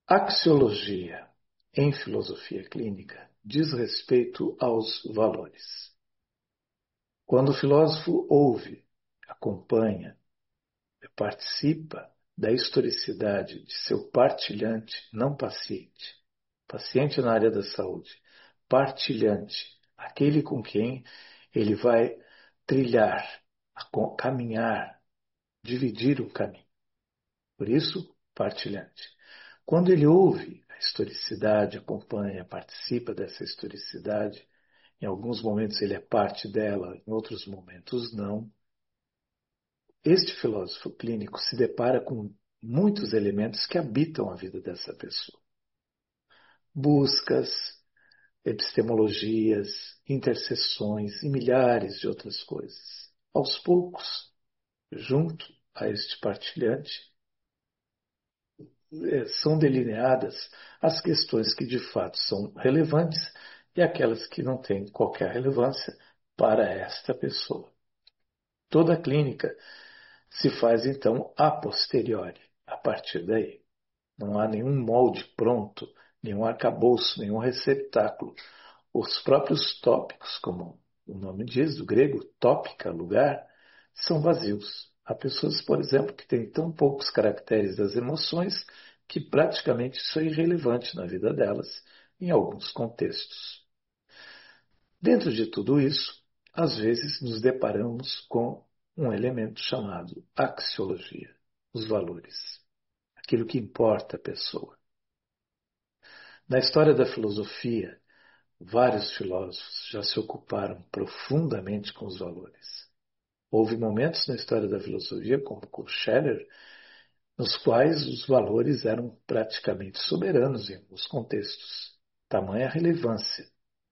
Axiologia, em filosofia clínica, diz respeito aos valores. Quando o filósofo ouve, acompanha, participa da historicidade de seu partilhante, não paciente, paciente na área da saúde, partilhante, aquele com quem ele vai trilhar, caminhar, dividir o caminho. Por isso, partilhante. Quando ele ouve a historicidade, acompanha, participa dessa historicidade, em alguns momentos ele é parte dela, em outros momentos não. Este filósofo clínico se depara com muitos elementos que habitam a vida dessa pessoa. Buscas, epistemologias, interseções e milhares de outras coisas. Aos poucos, junto a este partilhante, são delineadas as questões que de fato são relevantes e aquelas que não têm qualquer relevância para esta pessoa. Toda a clínica se faz então a posteriori, a partir daí. Não há nenhum molde pronto, nenhum arcabouço, nenhum receptáculo. Os próprios tópicos, como o nome diz, do grego, tópica, lugar, são vazios. Há pessoas, por exemplo, que têm tão poucos caracteres das emoções que praticamente isso é irrelevante na vida delas, em alguns contextos. Dentro de tudo isso, às vezes nos deparamos com um elemento chamado axiologia, os valores, aquilo que importa à pessoa. Na história da filosofia, vários filósofos já se ocuparam profundamente com os valores. Houve momentos na história da filosofia, como com Scherer, nos quais os valores eram praticamente soberanos em alguns contextos. Tamanha relevância.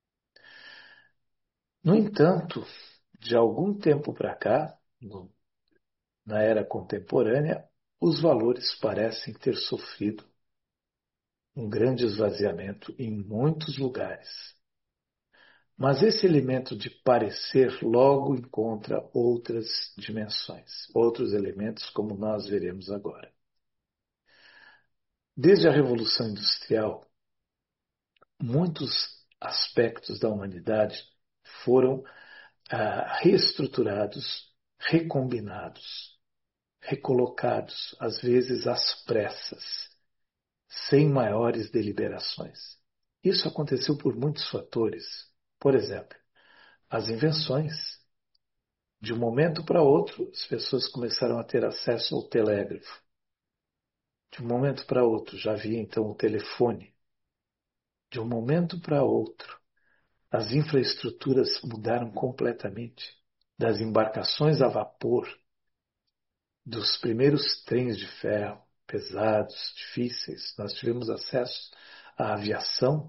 No entanto, de algum tempo para cá, na era contemporânea, os valores parecem ter sofrido um grande esvaziamento em muitos lugares. Mas esse elemento de parecer logo encontra outras dimensões, outros elementos, como nós veremos agora. Desde a Revolução Industrial, muitos aspectos da humanidade foram reestruturados, recombinados, recolocados, às vezes às pressas, sem maiores deliberações. Isso aconteceu por muitos fatores. Por exemplo, as invenções. De um momento para outro, as pessoas começaram a ter acesso ao telégrafo. De um momento para outro, já havia então o telefone. De um momento para outro, as infraestruturas mudaram completamente. Das embarcações a vapor, dos primeiros trens de ferro, pesados, difíceis, nós tivemos acesso à aviação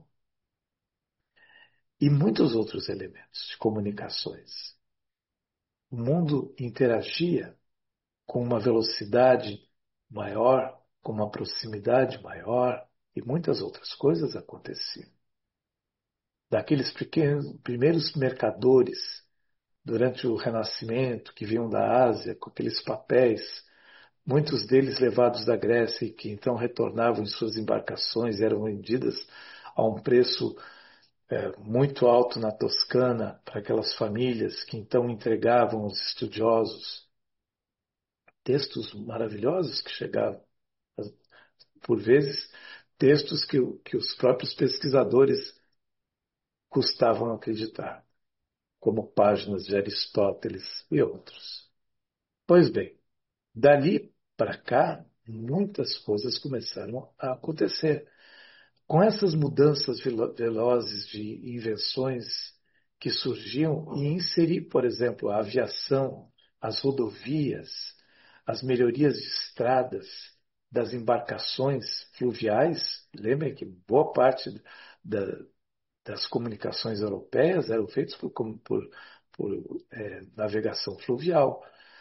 e muitos outros elementos de comunicações. O mundo interagia com uma velocidade maior, com uma proximidade maior e muitas outras coisas aconteciam. Daqueles primeiros mercadores durante o Renascimento que vinham da Ásia com aqueles papéis, muitos deles levados da Grécia e que então retornavam em suas embarcações e eram vendidas a um preço muito alto na Toscana para aquelas famílias que então entregavam aos estudiosos textos maravilhosos que chegavam, por vezes textos que os próprios pesquisadores custavam acreditar, como páginas de Aristóteles e outros. Pois bem, dali para cá, muitas coisas começaram a acontecer. Com essas mudanças velozes de invenções que surgiam e inserir, por exemplo, a aviação, as rodovias, as melhorias de estradas, das embarcações fluviais, lembrem que boa parte das comunicações europeias eram feitas por navegação fluvial.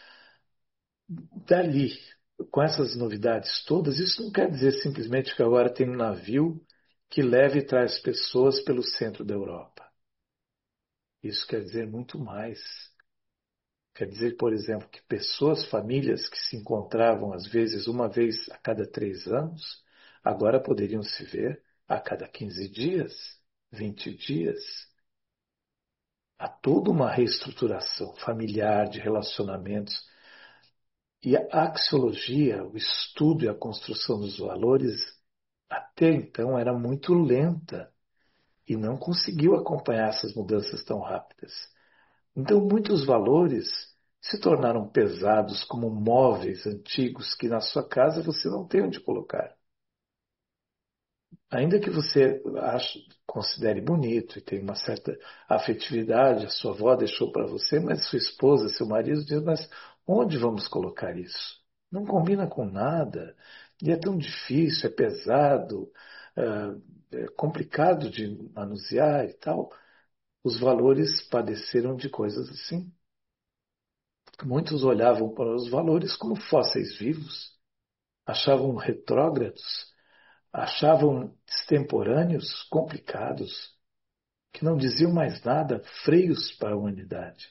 Dali, com essas novidades todas, isso não quer dizer simplesmente que agora tem um navio que leva e traz pessoas pelo centro da Europa. Isso quer dizer muito mais. Quer dizer, por exemplo, que pessoas, famílias que se encontravam às vezes uma vez a cada 3 anos, agora poderiam se ver a cada 15 dias, 20 dias. Há toda uma reestruturação familiar de relacionamentos. E a axiologia, o estudo e a construção dos valores, até então era muito lenta e não conseguiu acompanhar essas mudanças tão rápidas. Então, muitos valores se tornaram pesados como móveis antigos que na sua casa você não tem onde colocar. Ainda que você considere bonito e tenha uma certa afetividade, a sua avó deixou para você, mas sua esposa, seu marido diz, mas onde vamos colocar isso? Não combina com nada, e é tão difícil, é pesado, é complicado de manusear e tal. Os valores padeceram de coisas assim. Muitos olhavam para os valores como fósseis vivos, achavam retrógrados, achavam extemporâneos, complicados, que não diziam mais nada, freios para a humanidade.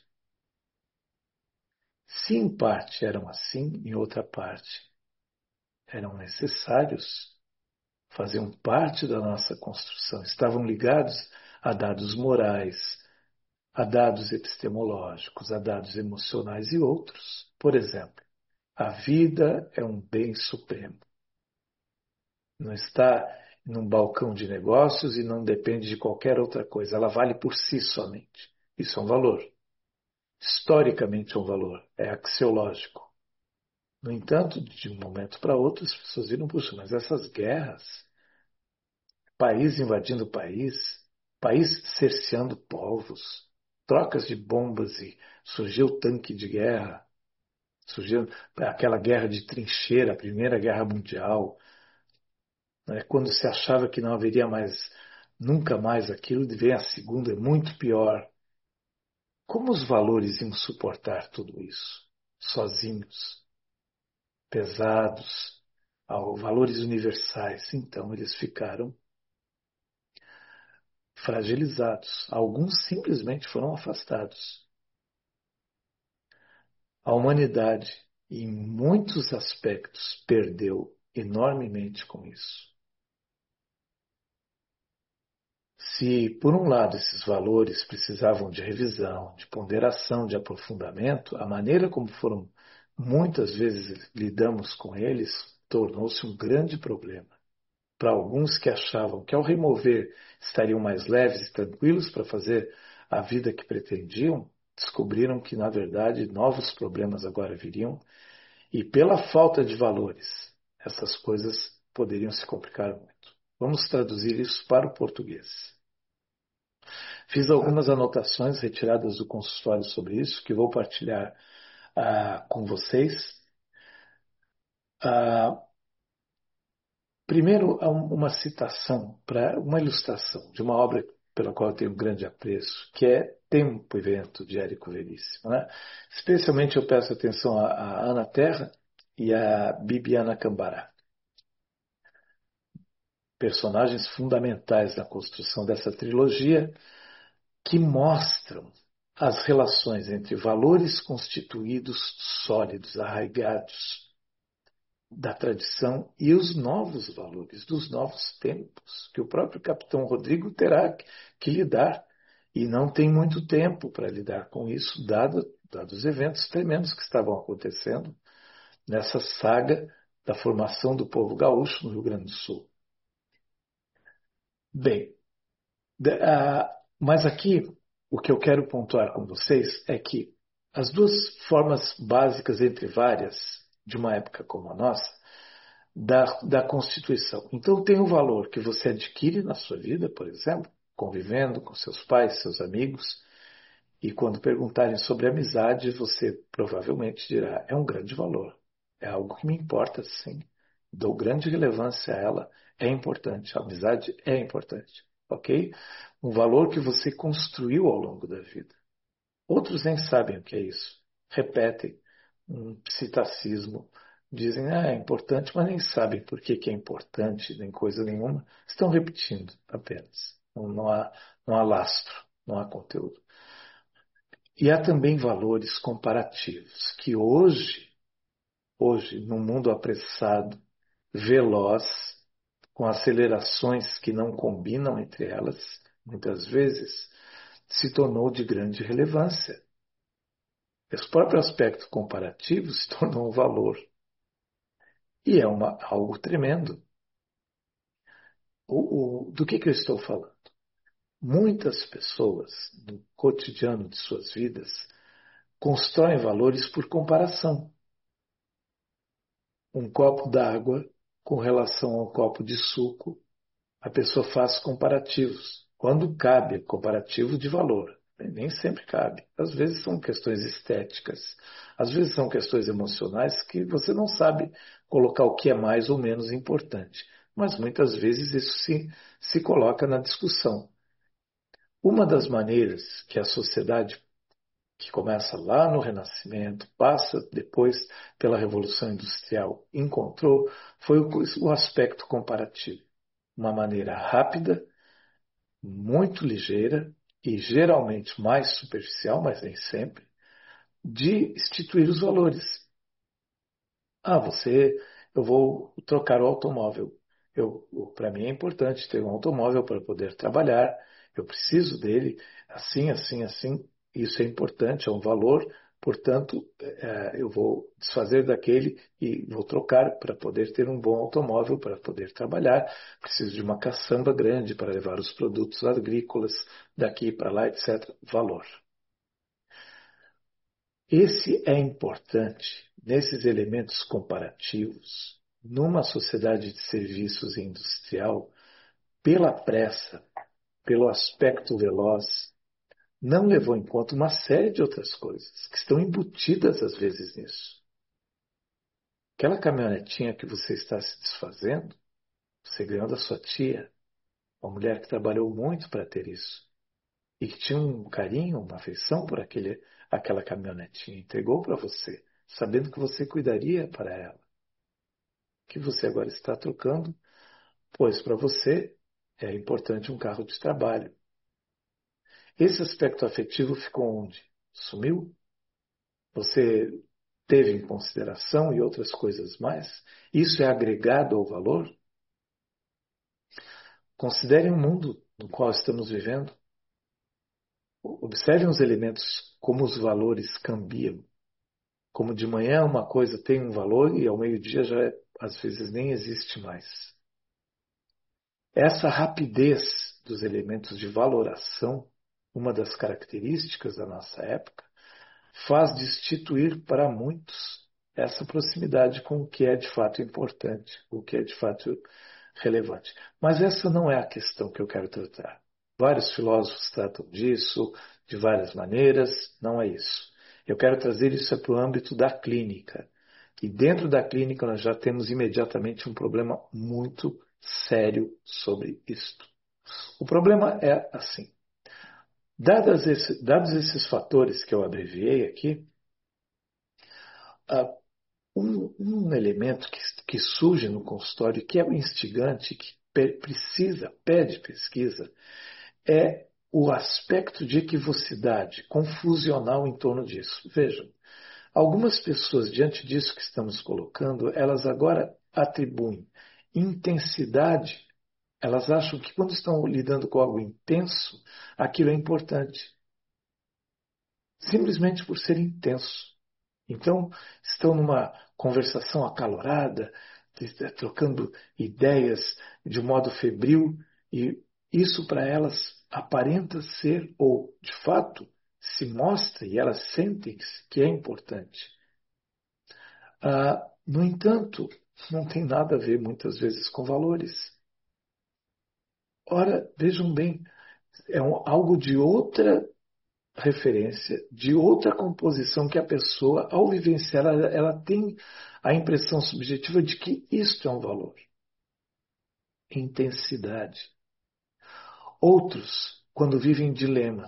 Se em parte eram assim, em outra parte eram necessários, faziam parte da nossa construção, estavam ligados a dados morais, a dados epistemológicos, a dados emocionais e outros. Por exemplo, a vida é um bem supremo. Não está num balcão de negócios e não depende de qualquer outra coisa. Ela vale por si somente. Isso é um valor. Historicamente é um valor. É axiológico. No entanto, de um momento para outro, as pessoas viram, puxa, mas essas guerras, país invadindo país cerceando povos, trocas de bombas e surgiu tanque de guerra, surgiu aquela guerra de trincheira, a Primeira Guerra Mundial, né? Quando se achava que não haveria mais, nunca mais aquilo, vem a segunda, é muito pior. Como os valores iam suportar tudo isso? Sozinhos, pesados, valores universais. Então eles ficaram fragilizados. Alguns simplesmente foram afastados. A humanidade, em muitos aspectos, perdeu enormemente com isso. Se, por um lado, esses valores precisavam de revisão, de ponderação, de aprofundamento, a maneira como foram muitas vezes lidamos com eles tornou-se um grande problema. Para alguns que achavam que ao remover estariam mais leves e tranquilos para fazer a vida que pretendiam, descobriram que, na verdade, novos problemas agora viriam e, pela falta de valores, essas coisas poderiam se complicar muito. Vamos traduzir isso para o português. Fiz algumas anotações retiradas do consultório sobre isso, que vou partilhar com vocês. Ah, primeiro, há uma citação, para uma ilustração de uma obra pela qual eu tenho um grande apreço, que é Tempo e Vento, de Érico Veríssimo. Né? Especialmente eu peço atenção a Ana Terra e a Bibiana Cambará, personagens fundamentais na construção dessa trilogia, que mostram as relações entre valores constituídos, sólidos, arraigados da tradição e os novos valores dos novos tempos, que o próprio capitão Rodrigo terá que lidar. E não tem muito tempo para lidar com isso, dados os eventos tremendos que estavam acontecendo nessa saga da formação do povo gaúcho no Rio Grande do Sul. Bem, mas aqui o que eu quero pontuar com vocês é que as duas formas básicas, entre várias, de uma época como a nossa, da Constituição. Então, tem o valor que você adquire na sua vida, por exemplo, convivendo com seus pais, seus amigos, e quando perguntarem sobre amizade, você provavelmente dirá: é um grande valor, é algo que me importa, sim, dou grande relevância a ela, é importante, a amizade é importante, ok? Um valor que você construiu ao longo da vida. Outros nem sabem o que é isso, repetem um psittacismo, dizem, é importante, mas nem sabem por que é importante, nem coisa nenhuma, estão repetindo apenas, não há lastro, não há conteúdo. E há também valores comparativos, que hoje, num mundo apressado, veloz, com acelerações que não combinam entre elas, muitas vezes, se tornou de grande relevância. Esse próprio aspecto comparativo se tornou um valor. E é algo tremendo. Do que eu estou falando? Muitas pessoas, no cotidiano de suas vidas, constroem valores por comparação. Um copo d'água com relação ao copo de suco, a pessoa faz comparativos. Quando cabe, comparativo de valor. Nem sempre cabe. Às vezes são questões estéticas, às vezes são questões emocionais que você não sabe colocar o que é mais ou menos importante. Mas muitas vezes isso se coloca na discussão. Uma das maneiras que a sociedade, que começa lá no Renascimento, passa depois pela Revolução Industrial, encontrou, foi o aspecto comparativo. Uma maneira rápida, muito ligeira e geralmente mais superficial, mas nem sempre, de instituir os valores. Eu vou trocar o automóvel. Para mim é importante ter um automóvel para poder trabalhar. Eu preciso dele, assim, assim, assim. Isso é importante, é um valor. Portanto, eu vou desfazer daquele e vou trocar para poder ter um bom automóvel, para poder trabalhar. Preciso de uma caçamba grande para levar os produtos agrícolas daqui para lá, etc. Valor. Esse é importante nesses elementos comparativos, numa sociedade de serviços industrial, pela pressa, pelo aspecto veloz, não levou em conta uma série de outras coisas que estão embutidas às vezes nisso. Aquela caminhonetinha que você está se desfazendo, você ganhou da sua tia, uma mulher que trabalhou muito para ter isso e que tinha um carinho, uma afeição por aquela caminhonetinha, entregou para você, sabendo que você cuidaria para ela, que você agora está trocando, pois para você é importante um carro de trabalho. Esse aspecto afetivo ficou onde? Sumiu? Você teve em consideração e outras coisas mais? Isso é agregado ao valor? Considerem o mundo no qual estamos vivendo. Observem os elementos, como os valores cambiam. Como de manhã uma coisa tem um valor e ao meio-dia já às vezes nem existe mais. Essa rapidez dos elementos de valoração, uma das características da nossa época, faz destituir para muitos essa proximidade com o que é de fato importante, o que é de fato relevante. Mas essa não é a questão que eu quero tratar. Vários filósofos tratam disso de várias maneiras, não é isso. Eu quero trazer isso para o âmbito da clínica. E dentro da clínica nós já temos imediatamente um problema muito sério sobre isto. O problema é assim. Dados esses fatores que eu abreviei aqui, um elemento que surge no consultório, que é o instigante, que pede pesquisa, é o aspecto de equivocidade confusional em torno disso. Vejam, algumas pessoas, diante disso que estamos colocando, elas agora atribuem intensidade. Elas acham que quando estão lidando com algo intenso, aquilo é importante. Simplesmente por ser intenso. Então, estão numa conversação acalorada, trocando ideias de modo febril, e isso para elas aparenta ser, ou de fato se mostra, e elas sentem que é importante. No entanto, não tem nada a ver muitas vezes com valores. Ora, vejam bem, é algo de outra referência, de outra composição que a pessoa, ao vivenciar, ela tem a impressão subjetiva de que isto é um valor. Intensidade. Outros, quando vivem dilemas.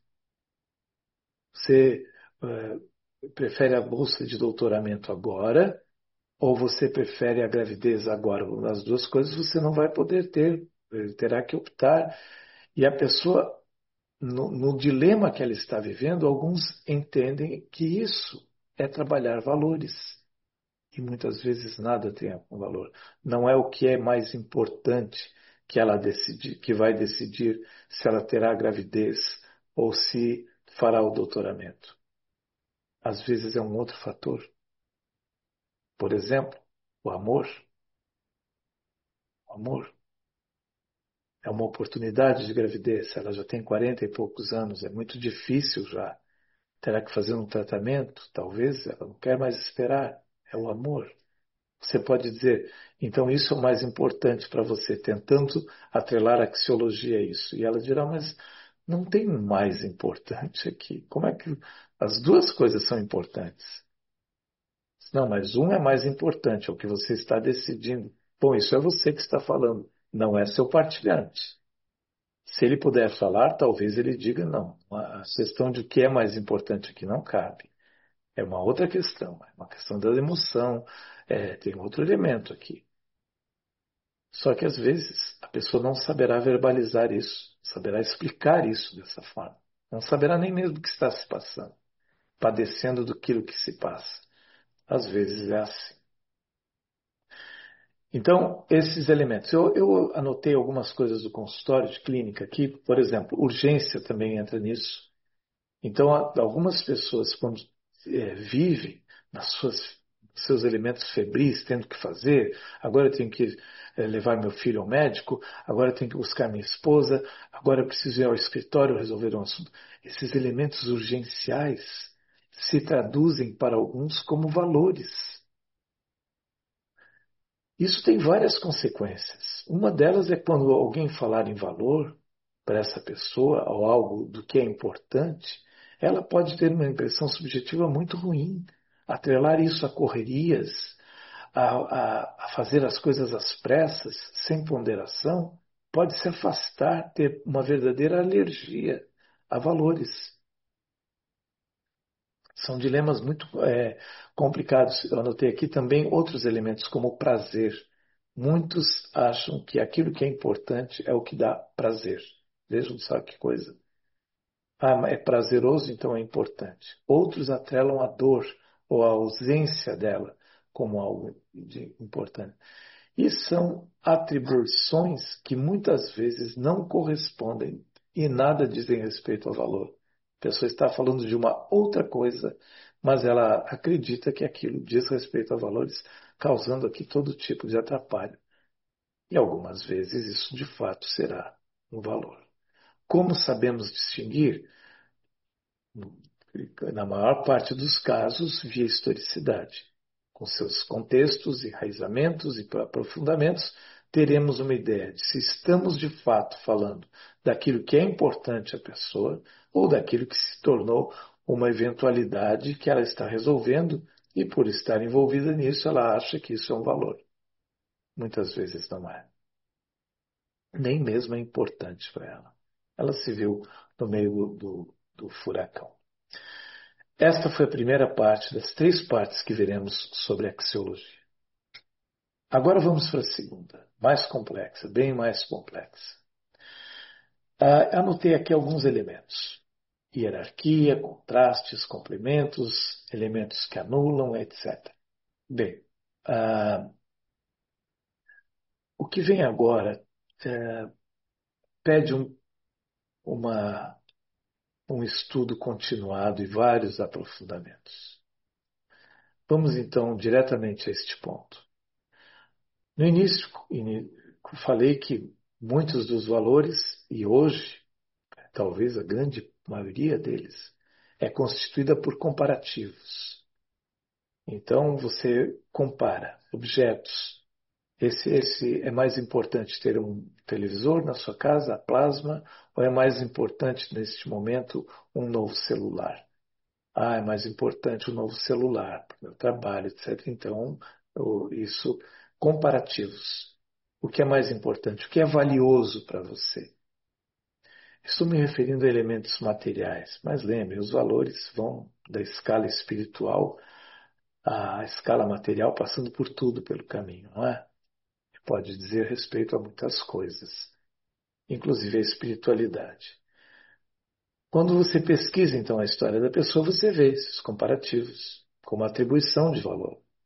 Você prefere a bolsa de doutoramento agora ou você prefere a gravidez agora? As duas coisas você não vai poder ter. Ele terá que optar. E a pessoa, no dilema que ela está vivendo, alguns entendem que isso é trabalhar valores. e muitas vezes nada tem algum valor. Não é o que é mais importante que ela decidir, que vai decidir se ela terá gravidez ou se fará o doutoramento. Às vezes é um outro fator. Por exemplo, o amor. O amor é uma oportunidade de gravidez. Ela já tem 40 e poucos anos, é muito difícil já. Terá que fazer um tratamento, talvez ela não quer mais esperar. É o amor. Você pode dizer, então isso é o mais importante para você, tentando atrelar a axiologia a isso. E ela dirá, mas não tem um mais importante aqui. Como é que as duas coisas são importantes? Não, mas um é mais importante, é o que você está decidindo. Bom, isso é você que está falando, não é seu partilhante. Se ele puder falar, talvez ele diga não. A questão de o que é mais importante aqui não cabe. É uma outra questão, é uma questão da emoção, tem outro elemento aqui. Só que às vezes a pessoa não saberá verbalizar isso, saberá explicar isso dessa forma. Não saberá nem mesmo o que está se passando, padecendo daquilo que se passa. Às vezes é assim. Então, esses elementos. Eu anotei algumas coisas do consultório de clínica aqui, por exemplo, urgência também entra nisso. Então, algumas pessoas, quando vivem nas seus elementos febris, tendo que fazer, agora eu tenho que levar meu filho ao médico, agora eu tenho que buscar minha esposa, agora eu preciso ir ao escritório resolver um assunto. Esses elementos urgenciais se traduzem para alguns como valores. Isso tem várias consequências. Uma delas é quando alguém falar em valor para essa pessoa ou algo do que é importante, ela pode ter uma impressão subjetiva muito ruim. Atrelar isso a correrias, a fazer as coisas às pressas, sem ponderação, pode se afastar, ter uma verdadeira alergia a valores. São dilemas muito complicados. Eu anotei aqui também outros elementos, como o prazer. Muitos acham que aquilo que é importante é o que dá prazer. Vejam só que coisa. Ah, é prazeroso, então é importante. Outros atrelam a dor ou a ausência dela como algo importante. E são atribuições que muitas vezes não correspondem e nada dizem respeito ao valor. A pessoa está falando de uma outra coisa, mas ela acredita que aquilo diz respeito a valores, causando aqui todo tipo de atrapalho. E algumas vezes isso de fato será um valor. Como sabemos distinguir? Na maior parte dos casos, via historicidade. Com seus contextos, enraizamentos e aprofundamentos, teremos uma ideia de se estamos de fato falando daquilo que é importante à pessoa ou daquilo que se tornou uma eventualidade que ela está resolvendo e, por estar envolvida nisso, ela acha que isso é um valor. Muitas vezes não é. Nem mesmo é importante para ela. Ela se viu no meio do furacão. Esta foi a primeira parte das três partes que veremos sobre axiologia. Agora vamos para a segunda, mais complexa, bem mais complexa. Anotei aqui alguns elementos: hierarquia, contrastes, complementos, elementos que anulam, etc. Bem, o que vem agora pede um estudo continuado e vários aprofundamentos. Vamos então diretamente a este ponto. No início, falei que muitos dos valores, e hoje, talvez a grande maioria deles, é constituída por comparativos. Então, você compara objetos. Esse é mais importante ter um televisor na sua casa, a plasma, ou é mais importante neste momento um novo celular? Ah, é mais importante o novo celular para o meu trabalho, etc. Então, isso, comparativos. O que é mais importante? O que é valioso para você? Estou me referindo a elementos materiais, mas lembre, os valores vão da escala espiritual à escala material, passando por tudo pelo caminho, não é? Pode dizer respeito a muitas coisas, inclusive a espiritualidade. Quando você pesquisa, então, a história da pessoa, você vê esses comparativos como atribuição de valor.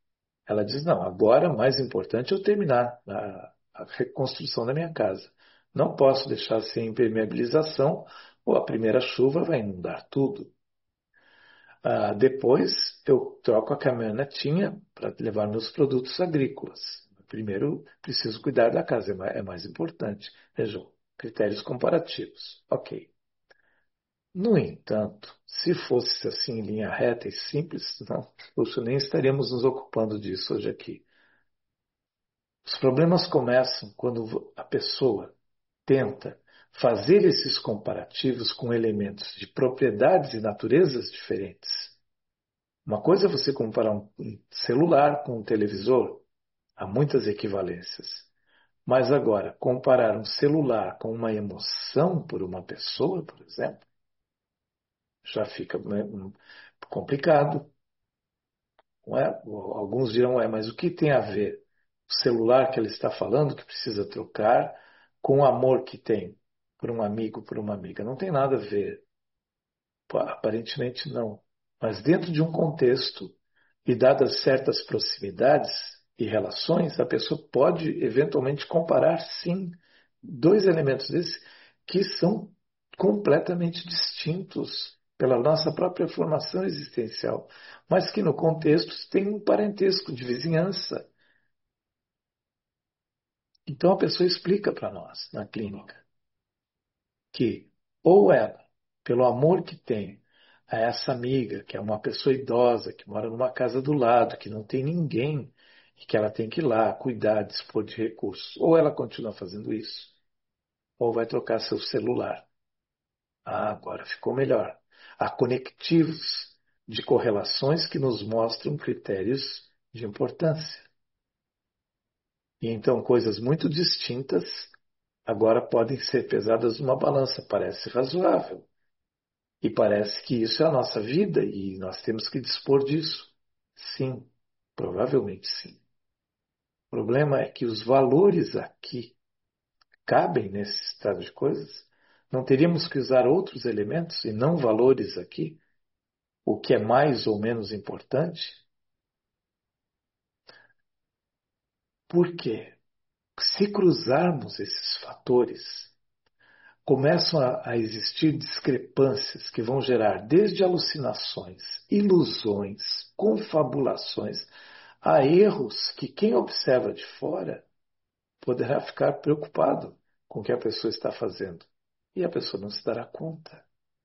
Ela diz, não, agora o mais importante é eu terminar a reconstrução da minha casa. Não posso deixar sem impermeabilização ou a primeira chuva vai inundar tudo. Depois eu troco a caminhonetinha para levar meus produtos agrícolas. Primeiro preciso cuidar da casa, é mais importante. Vejam, critérios comparativos. Ok. No entanto, se fosse assim em linha reta e simples, não, puxa, nem estaríamos nos ocupando disso hoje aqui. Os problemas começam quando a pessoa tenta fazer esses comparativos com elementos de propriedades e naturezas diferentes. Uma coisa é você comparar um celular com um televisor, há muitas equivalências. Mas agora, comparar um celular com uma emoção por uma pessoa, por exemplo, já fica complicado. Não é? Alguns dirão, mas o que tem a ver o celular que ele está falando, que precisa trocar, com o amor que tem por um amigo, por uma amiga? Não tem nada a ver. Aparentemente não. Mas dentro de um contexto e dadas certas proximidades e relações, a pessoa pode eventualmente comparar, sim, dois elementos desses que são completamente distintos pela nossa própria formação existencial, mas que no contexto têm um parentesco de vizinhança. Então a pessoa explica para nós na clínica que ou ela, pelo amor que tem a essa amiga, que é uma pessoa idosa, que mora numa casa do lado, que não tem ninguém, e que ela tem que ir lá cuidar, dispor de recursos, ou ela continua fazendo isso, ou vai trocar seu celular. Agora ficou melhor. Há conectivos de correlações que nos mostram critérios de importância. E então coisas muito distintas agora podem ser pesadas numa balança. Parece razoável. E parece que isso é a nossa vida e nós temos que dispor disso. Sim, provavelmente sim. O problema é que os valores aqui cabem nesse estado de coisas. Não teríamos que usar outros elementos e não valores aqui? O que é mais ou menos importante? Por quê? Se cruzarmos esses fatores, começam a existir discrepâncias que vão gerar desde alucinações, ilusões, confabulações, há erros que quem observa de fora poderá ficar preocupado com o que a pessoa está fazendo. E a pessoa não se dará conta.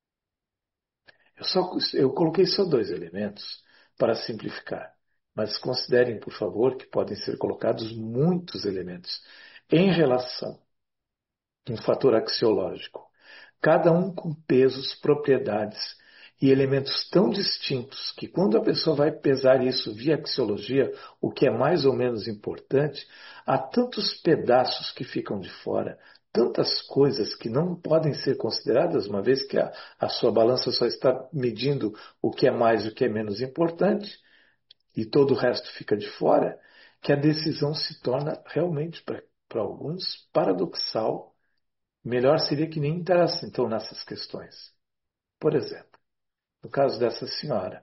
Eu coloquei só dois elementos para simplificar, mas considerem, por favor, que podem ser colocados muitos elementos em relação a um fator axiológico, cada um com pesos, propriedades e elementos tão distintos que quando a pessoa vai pesar isso via axiologia, o que é mais ou menos importante, há tantos pedaços que ficam de fora, tantas coisas que não podem ser consideradas, uma vez que a sua balança só está medindo o que é mais e o que é menos importante, e todo o resto fica de fora, que a decisão se torna realmente, para alguns, paradoxal. Melhor seria que nem entrasse, então, nessas questões. Por exemplo, no caso dessa senhora,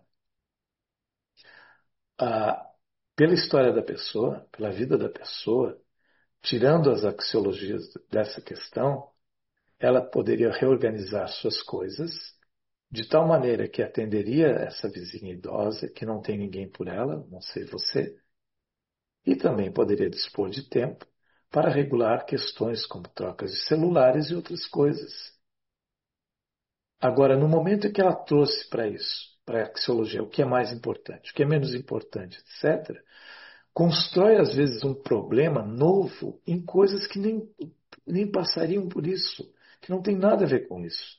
a, pela história da pessoa, pela vida da pessoa, tirando as axiologias dessa questão, ela poderia reorganizar suas coisas de tal maneira que atenderia essa vizinha idosa, que não tem ninguém por ela, não sei você, e também poderia dispor de tempo para regular questões como trocas de celulares e outras coisas. Agora, no momento em que ela trouxe para isso, para a axiologia, o que é mais importante, o que é menos importante, etc., constrói às vezes um problema novo em coisas que nem passariam por isso, que não tem nada a ver com isso.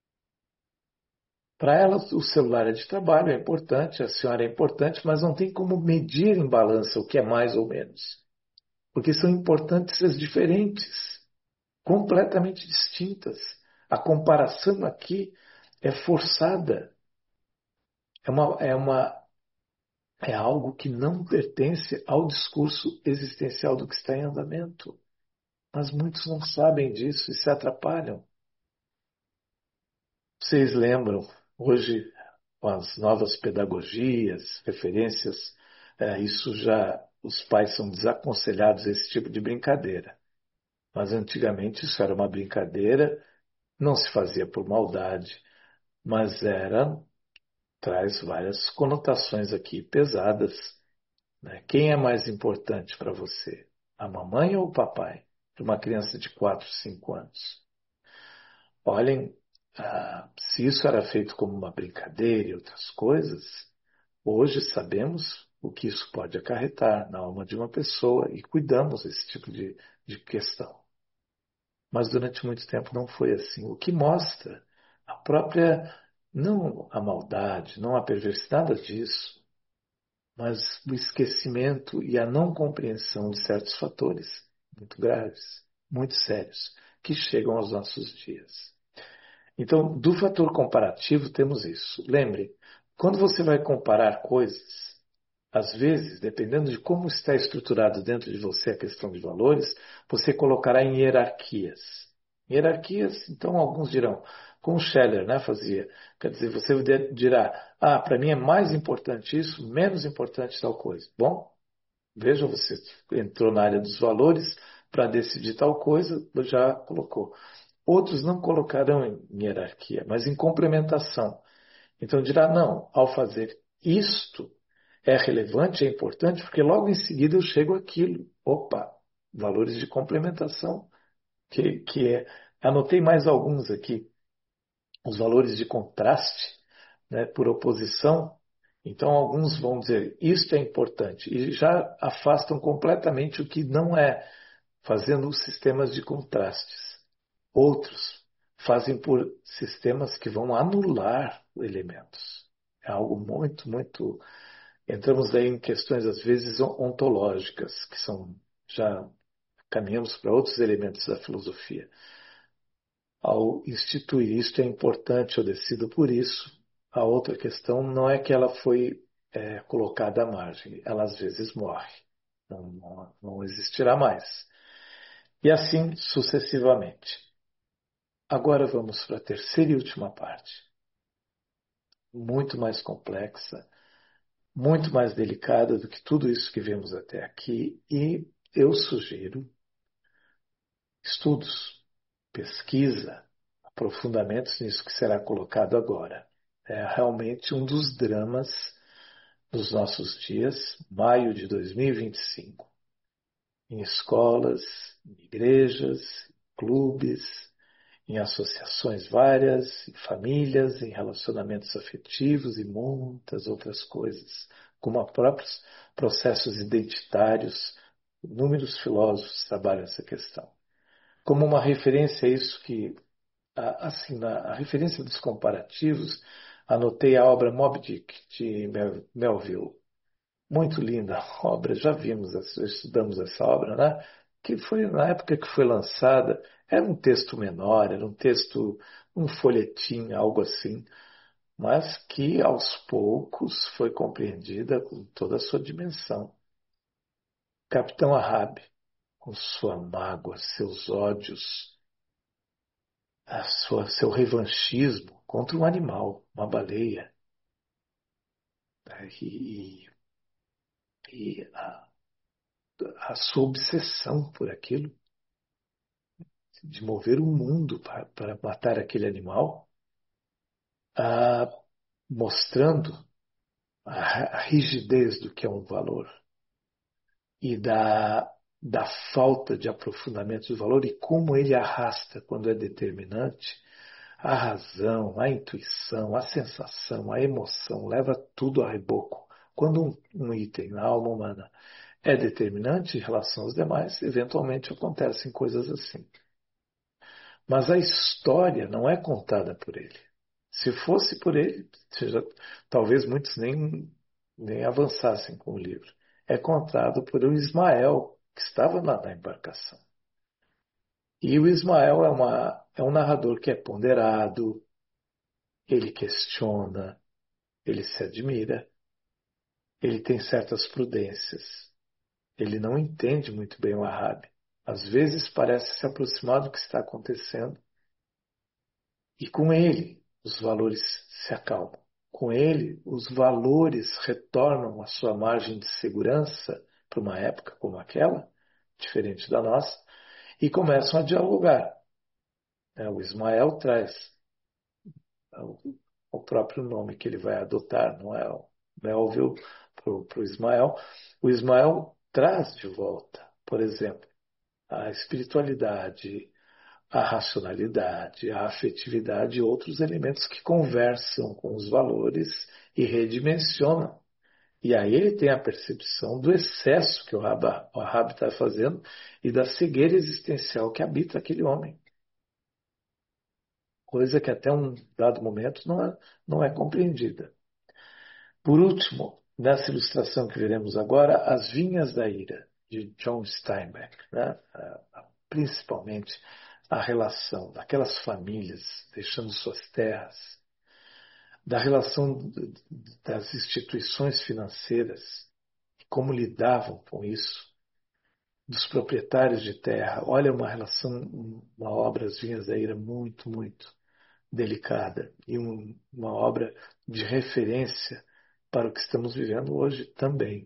Para ela, o celular é de trabalho, é importante, a senhora é importante, mas não tem como medir em balança o que é mais ou menos. Porque são importâncias diferentes, completamente distintas. A comparação aqui é forçada. É, uma, é, uma, é algo que não pertence ao discurso existencial do que está em andamento. Mas muitos não sabem disso e se atrapalham. Vocês lembram, hoje, com as novas pedagogias, referências Isso já, os pais são desaconselhados a esse tipo de brincadeira. Mas antigamente isso era uma brincadeira, não se fazia por maldade, mas traz várias conotações aqui pesadas, né? Quem é mais importante para você? A mamãe ou o papai? Para uma criança de 4, 5 anos. Olhem, se isso era feito como uma brincadeira e outras coisas, hoje sabemos o que isso pode acarretar na alma de uma pessoa e cuidamos desse tipo de questão. Mas durante muito tempo não foi assim. O que mostra a própria, não a maldade, não a perversidade, nada disso, mas o esquecimento e a não compreensão de certos fatores muito graves, muito sérios, que chegam aos nossos dias. Então, do fator comparativo, temos isso. Lembre, quando você vai comparar coisas, às vezes, dependendo de como está estruturado dentro de você a questão de valores, você colocará em hierarquias. Hierarquias, então alguns dirão, como Scheller, né, fazia. Quer dizer, você dirá, para mim é mais importante isso, menos importante tal coisa. Bom, veja, você entrou na área dos valores para decidir tal coisa, já colocou. Outros não colocarão em hierarquia, mas em complementação. Então dirá, não, ao fazer isto é relevante, é importante, porque logo em seguida eu chego àquilo. Opa, valores de complementação, anotei mais alguns aqui, os valores de contraste, né, por oposição. Então alguns vão dizer, isto é importante, e já afastam completamente o que não é, fazendo os sistemas de contrastes. Outros fazem por sistemas que vão anular elementos. É algo muito, muito. Entramos aí em questões, às vezes, ontológicas, que são. Já caminhamos para outros elementos da filosofia. Ao instituir isto é importante, eu decido por isso. A outra questão não é que ela foi colocada à margem, ela às vezes morre, não existirá mais. E assim sucessivamente. Agora vamos para a terceira e última parte, muito mais complexa, muito mais delicada do que tudo isso que vemos até aqui, e eu sugiro estudos, pesquisa, aprofundamentos nisso que será colocado agora. É realmente um dos dramas dos nossos dias, maio de 2025, em escolas, em igrejas, clubes, em associações várias, em famílias, em relacionamentos afetivos e muitas outras coisas, como a próprios processos identitários. Inúmeros filósofos trabalham essa questão. Como uma referência a isso que, assim, na referência dos comparativos, anotei a obra Moby Dick, de Melville. Muito linda a obra, já estudamos essa obra, né? Que foi na época que foi lançada, era um texto menor, era um texto, um folhetim, algo assim, mas que aos poucos foi compreendida com toda a sua dimensão. Capitão Ahab, com sua mágoa, seus ódios, seu revanchismo contra um animal, uma baleia, né? E a sua obsessão por aquilo, de mover o mundo para matar aquele animal, ah, mostrando a rigidez do que é um valor e da falta de aprofundamento do valor e como ele arrasta, quando é determinante, a razão, a intuição, a sensação, a emoção, leva tudo a reboco. Quando um item na alma humana é determinante em relação aos demais, eventualmente acontecem coisas assim. Mas a história não é contada por ele. Se fosse por ele, talvez muitos nem avançassem com o livro. É contado por um Ismael, que estava na embarcação. E o Ismael é um narrador que é ponderado, ele questiona, ele se admira, ele tem certas prudências. Ele não entende muito bem o Ahab. Às vezes parece se aproximar do que está acontecendo. E com ele, os valores se acalmam. com ele, os valores retornam à sua margem de segurança para uma época como aquela, diferente da nossa, e começam a dialogar. O Ismael traz o próprio nome que ele vai adotar, não é o Melville para o Ismael. O Ismael traz de volta, por exemplo, a espiritualidade, a racionalidade, a afetividade e outros elementos que conversam com os valores e redimensionam. E aí ele tem a percepção do excesso que o Wahhab está fazendo e da cegueira existencial que habita aquele homem. Coisa que até um dado momento não é compreendida. Por último, nessa ilustração que veremos agora, As Vinhas da Ira, de John Steinbeck, né? Principalmente a relação daquelas famílias deixando suas terras, da relação das instituições financeiras, como lidavam com isso, dos proprietários de terra. Olha, uma relação, uma obra, As Vinhas da Ira, muito, muito delicada e uma obra de referência para o que estamos vivendo hoje também.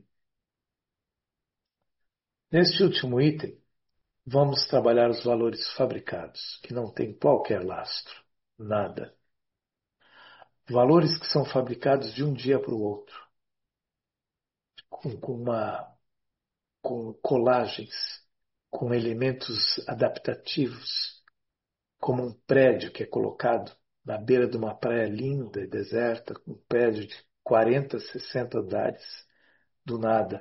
Neste último item, vamos trabalhar os valores fabricados, que não têm qualquer lastro, nada. Valores que são fabricados de um dia para o outro, com colagens, com elementos adaptativos, como um prédio que é colocado na beira de uma praia linda e deserta, um prédio de 40, 60 andares, do nada.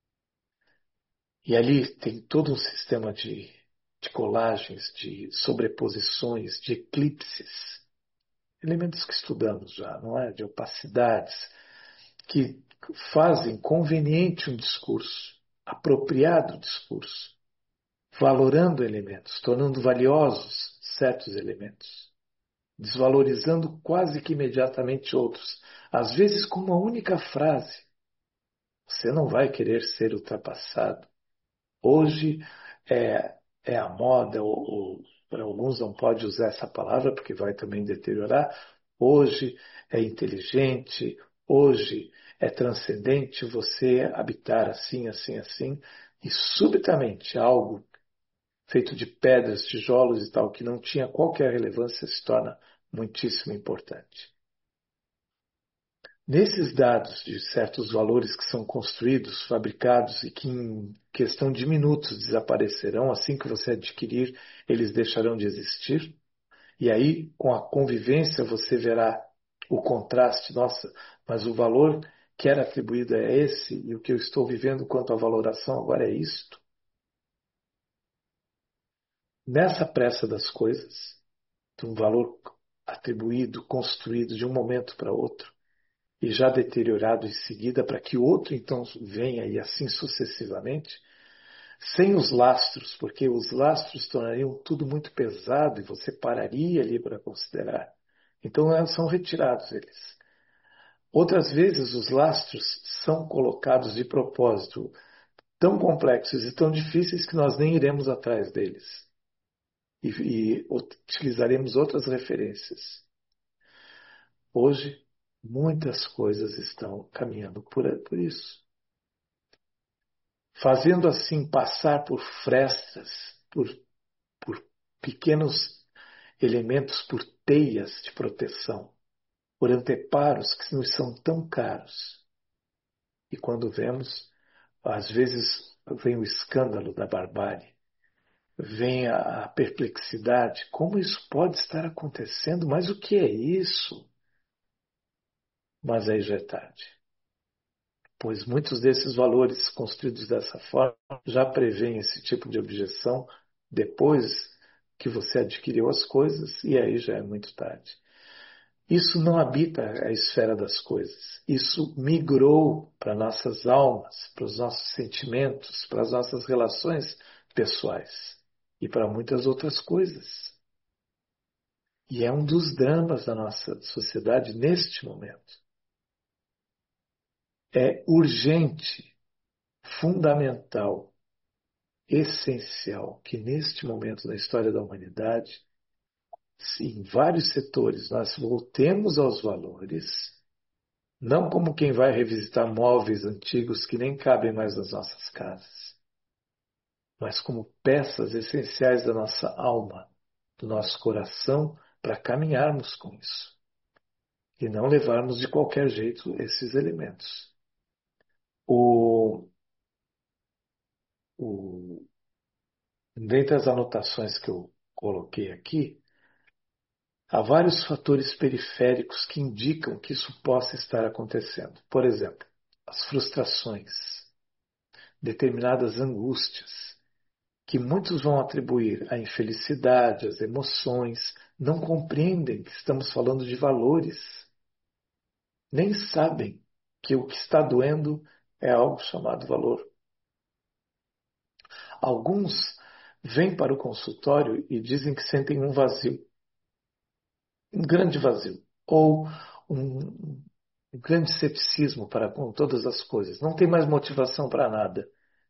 E ali tem todo um sistema de colagens, de sobreposições, de eclipses, elementos que estudamos já, não é? De opacidades, que fazem conveniente um discurso, apropriado o discurso, valorando elementos, tornando valiosos certos elementos, desvalorizando quase que imediatamente outros, às vezes com uma única frase. Você não vai querer ser ultrapassado. Hoje é a moda, ou para alguns não pode usar essa palavra porque vai também deteriorar. Hoje é inteligente, hoje é transcendente você habitar assim, assim, assim, e subitamente algo feito de pedras, tijolos e tal, que não tinha qualquer relevância, se torna muitíssimo importante. Nesses dados de certos valores que são construídos, fabricados e que em questão de minutos desaparecerão, assim que você adquirir, eles deixarão de existir. E aí, com a convivência, você verá o contraste. Nossa, mas o valor que era atribuído é esse e o que eu estou vivendo quanto à valoração agora é isto. Nessa pressa das coisas, de um valor atribuído, construído de um momento para outro, e já deteriorado em seguida, para que outro então venha e assim sucessivamente, sem os lastros, porque os lastros tornariam tudo muito pesado e você pararia ali para considerar. Então são retirados eles. Outras vezes os lastros são colocados de propósito, tão complexos e tão difíceis que nós nem iremos atrás deles. E utilizaremos outras referências. Hoje, muitas coisas estão caminhando por isso. Fazendo assim passar por frestas, por pequenos elementos, por teias de proteção, por anteparos que nos são tão caros. E quando vemos, às vezes vem o escândalo da barbárie, vem a perplexidade, como isso pode estar acontecendo, mas o que é isso? Mas aí já é tarde. Pois muitos desses valores construídos dessa forma já prevêem esse tipo de objeção depois que você adquiriu as coisas e aí já é muito tarde. Isso não habita a esfera das coisas. Isso migrou para nossas almas, para os nossos sentimentos, para as nossas relações pessoais e para muitas outras coisas. E é um dos dramas da nossa sociedade neste momento. É urgente, fundamental, essencial que neste momento da história da humanidade, em vários setores, nós voltemos aos valores Não como quem vai revisitar móveis antigos que nem cabem mais nas nossas casas, mas como peças essenciais da nossa alma, do nosso coração, para caminharmos com isso e não levarmos de qualquer jeito esses elementos. O, o, dentre as anotações que eu coloquei aqui, há vários fatores periféricos que indicam que isso possa estar acontecendo. Por exemplo, as frustrações, determinadas angústias, que muitos vão atribuir à infelicidade, às emoções, não compreendem que estamos falando de valores, nem sabem que o que está doendo é algo chamado valor. Alguns vêm para o consultório e dizem que sentem um vazio, um grande vazio, ou um, um grande ceticismo para com todas as coisas. Não tem mais motivação para nada.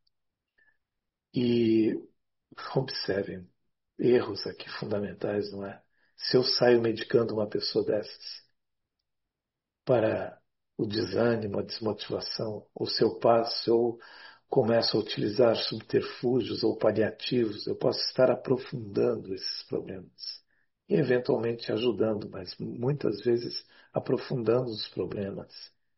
E observem, erros aqui fundamentais, não é? Se eu saio medicando uma pessoa dessas para o desânimo, a desmotivação, ou se eu passo, eu começo a utilizar subterfúgios ou paliativos, eu posso estar aprofundando esses problemas. E eventualmente ajudando, mas muitas vezes aprofundando os problemas.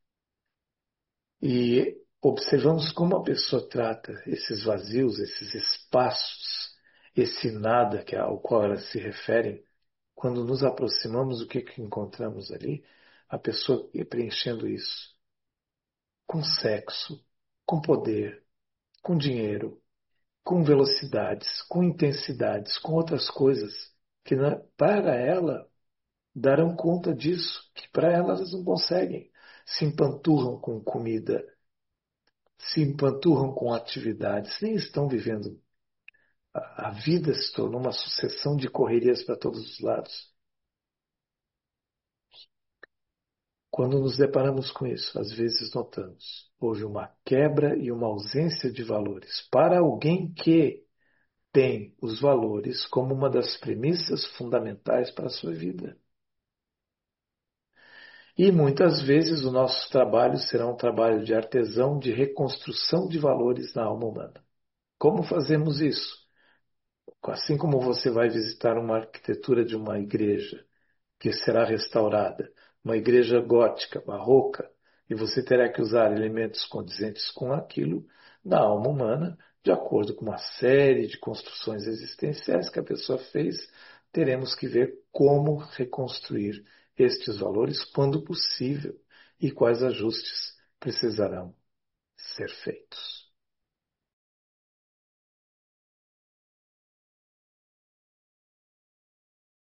E observamos como a pessoa trata esses vazios, esses espaços, esse nada ao qual elas se referem. Quando nos aproximamos, o que encontramos ali? A pessoa preenchendo isso com sexo, com poder, com dinheiro, com velocidades, com intensidades, com outras coisas que para ela darão conta disso, que para elas não conseguem. Se empanturram com comida, se empanturram com atividades, nem estão vivendo. A vida se tornou uma sucessão de correrias para todos os lados. Quando nos deparamos com isso, às vezes notamos, houve uma quebra e uma ausência de valores para alguém que tem os valores como uma das premissas fundamentais para a sua vida. E muitas vezes o nosso trabalho será um trabalho de artesão de reconstrução de valores na alma humana. Como fazemos isso? Assim como você vai visitar uma arquitetura de uma igreja que será restaurada, uma igreja gótica, barroca, e você terá que usar elementos condizentes com aquilo na alma humana, de acordo com uma série de construções existenciais que a pessoa fez, teremos que ver como reconstruir estes valores quando possível e quais ajustes precisarão ser feitos.